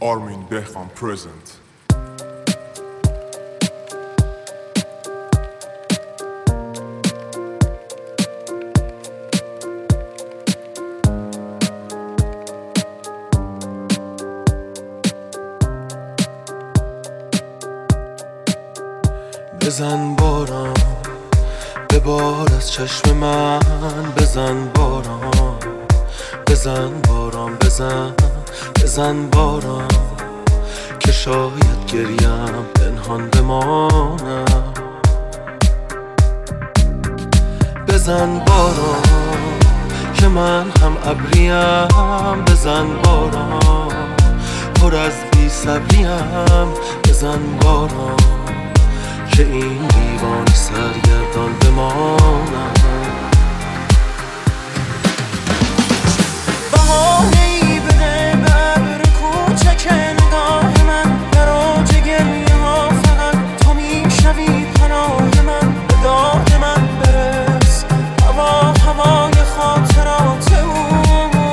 Armin Dehqan present. بزن باران به بار از چشم من، بزن باران، بزن باران، بزن باران که شاید گریم پنهان بمانم. بزن باران که من هم ابریم، بزن باران پر از بی صبریم، بزن باران که این دیوان سرگردان بمانم. بهانه‌ای بده به ابر کوچک نگاه من، در اوج گریه ها فقط تو میشوی پناه من. به داد من برس هوای خاطرات او،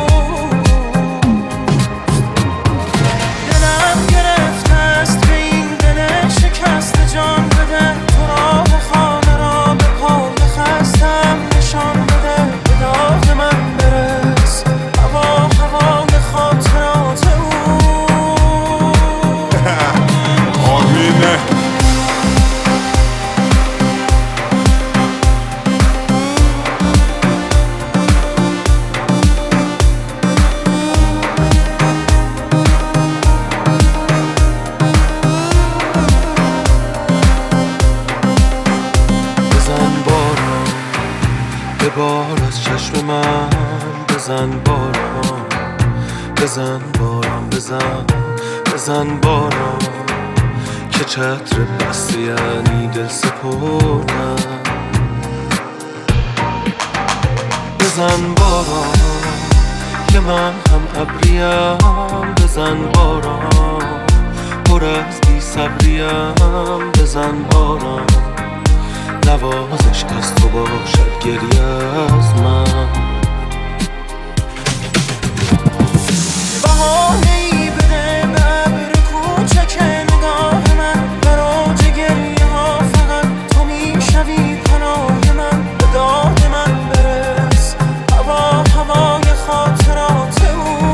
دلم گرفته است به این دل شکسته جان بده، تو راه خانه را به پای خستم نشان بده. به داد من برس هوای خاطرات او. آرمینه به بار از چشم من، بزن باران، بزن باران، بزن باران که چتر بسته یعنی دل سپردن. بزن باران که من هم ابریم، بزن باران پر از بی صبریم، بزن باران نوازش از تو باشد گریه از من. بهانه‌ای بده به ابر کوچک نگاه من، در اوج گریه ها فقط تو میشوی پناه من. به داد من برس هوای خاطرات او،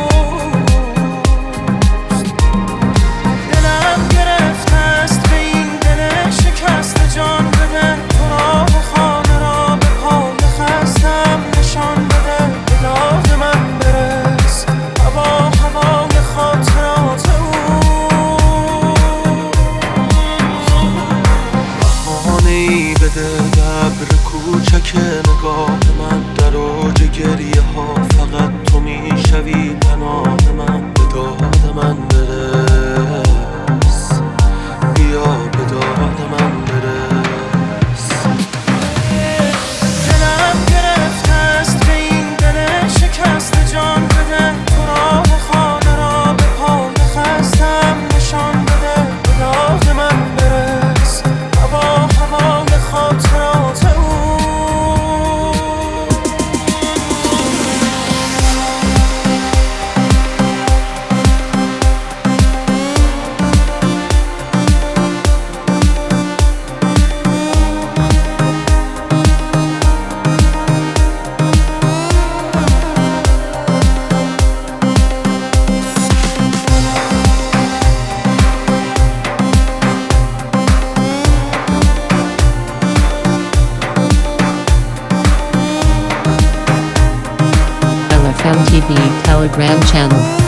دلم گرفته است به این دل شکسته جان بده، تو راه خانه را به پای خستم نشان بده. به داد من برس هوای خاطرات او. بهانه‌ای بده به ابر کوچک نگاه من، در اوج گریه ها فقط تو میشوی پناه من. به داد من برس، بیا به داد من برس. دلم گرفته است به این دل شکسته جان بده، تو راه خانه را به پای خستم نشان بده. به داد من برس هوای خاطرات او. LFMTV Telegram channel.